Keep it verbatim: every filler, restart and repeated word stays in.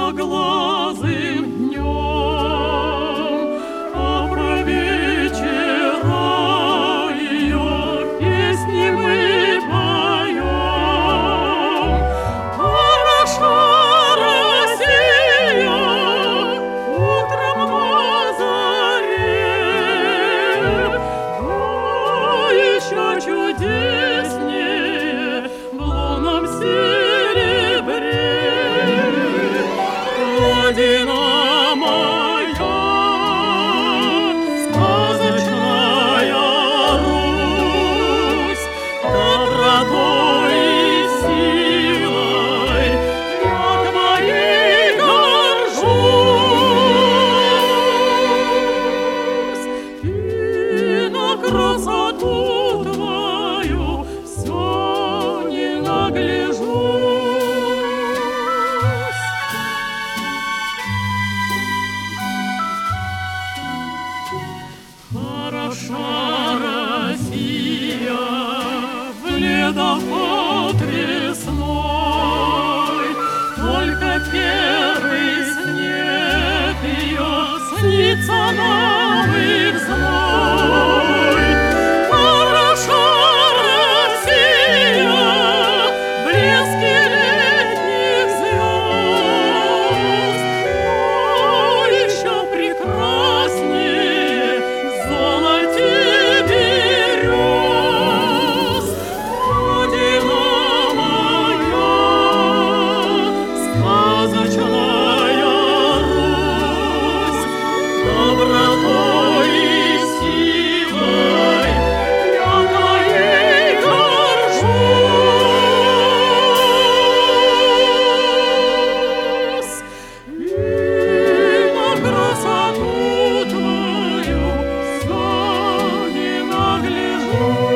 светлоглазым днем, а про вечера ее песни мы поем. Хороша Россия утром на заре, но еще чудеснее в лунном серебре. Родина моя, сказочная Русь, добротой и силой я твоей горжусь. И на красоту твою все не нагляжусь. Хороша Россия в ледоход весной, только первый снег ее снится нам и в зной. Хороша Россия в блеске летних звезд, но еще прекраснее в золоте берез. Родина моя, сказочная Русь, добротой и силой я твоей горжусь. И на красоту твою все не нагляжусь.